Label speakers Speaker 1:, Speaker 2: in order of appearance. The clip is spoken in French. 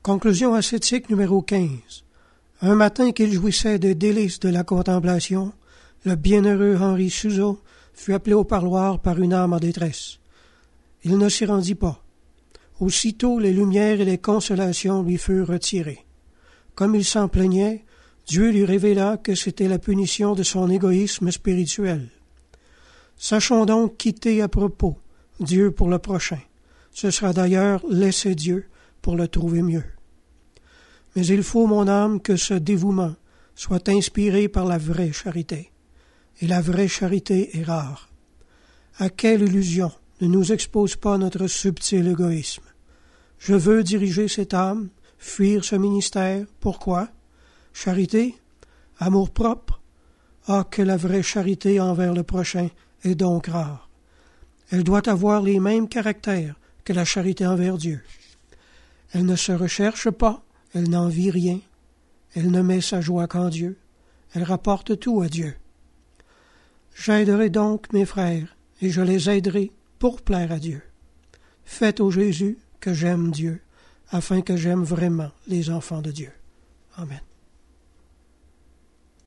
Speaker 1: Conclusion ascétique numéro 15. Un matin qu'il jouissait des délices de la contemplation, le bienheureux Henri Suzeau fut appelé au parloir par une âme en détresse. Il ne s'y rendit pas. Aussitôt les lumières et les consolations lui furent retirées. Comme il s'en plaignait, Dieu lui révéla que c'était la punition de son égoïsme spirituel. Sachons donc quitter à propos Dieu pour le prochain. Ce sera d'ailleurs laisser Dieu pour le trouver mieux. Mais il faut, mon âme, que ce dévouement soit inspiré par la vraie charité. Et la vraie charité est rare. À quelle illusion ne nous expose pas notre subtil égoïsme? Je veux diriger cette âme, fuir ce ministère. Pourquoi? Charité? Amour-propre? Ah, que la vraie charité envers le prochain est donc rare. Elle doit avoir les mêmes caractères que la charité envers Dieu. Elle ne se recherche pas, elle n'envie rien, elle ne met sa joie qu'en Dieu, elle rapporte tout à Dieu. J'aiderai donc mes frères, et je les aiderai pour plaire à Dieu. Faites au Jésus que j'aime Dieu, afin que j'aime vraiment les enfants de Dieu. Amen.